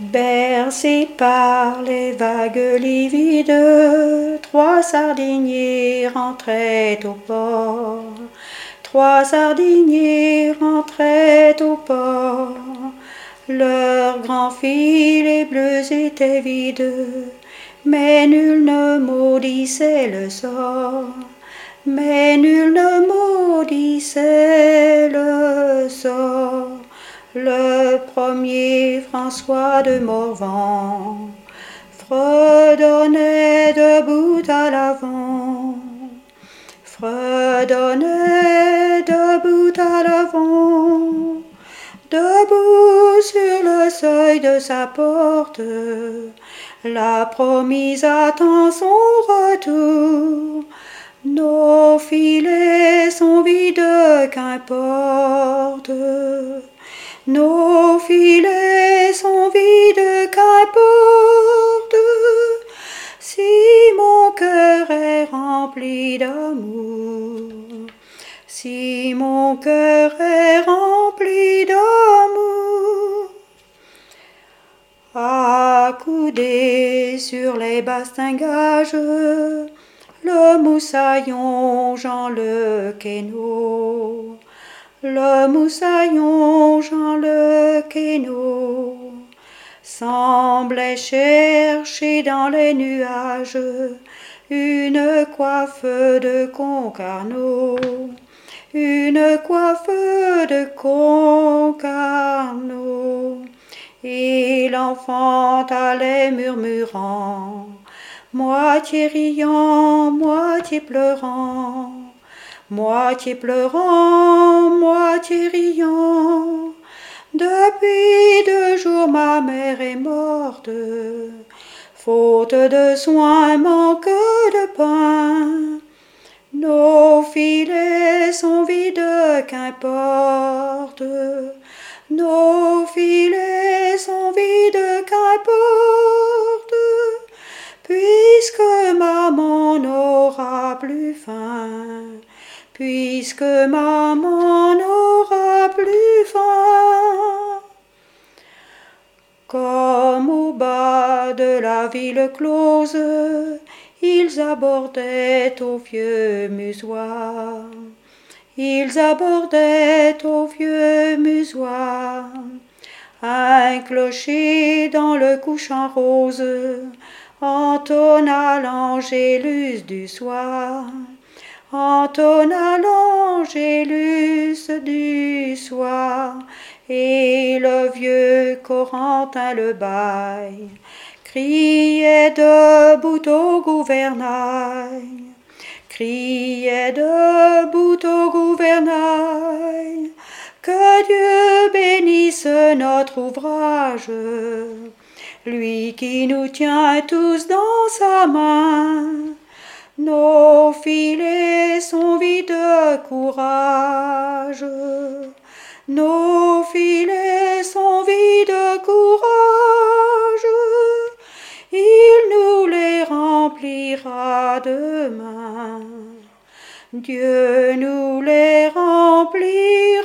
Bercés par les vagues livides, 3 sardiniers rentraient au port. 3 sardiniers rentraient au port. Leurs grands filets bleus étaient vides, mais nul ne maudissait le sort. Mais nul ne maudissait le sort. Le premier François de Morvan fredonnait de bout à l'avant, fredonnait de bout à l'avant, debout sur le seuil de sa porte. La promise attend son retour. Nos filets sont vides, qu'importe. Nos filets sont vides, qu'importe. Si mon cœur est rempli d'amour, si mon cœur est rempli d'amour, accoudé sur les bastingages, le moussaillon Jean le Quénot, le moussaillon Jean le Quénot semblait chercher dans les nuages une coiffe de Concarneau, une coiffe de Concarneau. Et l'enfant allait murmurant, moitié riant, moitié pleurant, moitié pleurant, moitié riant. Depuis 2 jours ma mère est morte, faute de soins, manque de pain. Nos filets sont vides, qu'importe. Nos filets sont vides, qu'importe. Puisque maman n'aura plus faim, puisque maman n'aura plus faim. Comme au bas de la ville close, ils abordaient au vieux musoir. Ils abordaient au vieux musoir. Un clocher dans le couchant rose entonna l'angélus du soir, entonna l'angélus du soir. Et le vieux Corentin le bail criait debout au gouvernail, criait debout au gouvernail. Que Dieu bénisse notre ouvrage, lui qui nous tient tous dans sa main. Nos filets sont vides, courage. Nos filets sont vides, courage. Il nous les remplira demain. Dieu nous les remplira.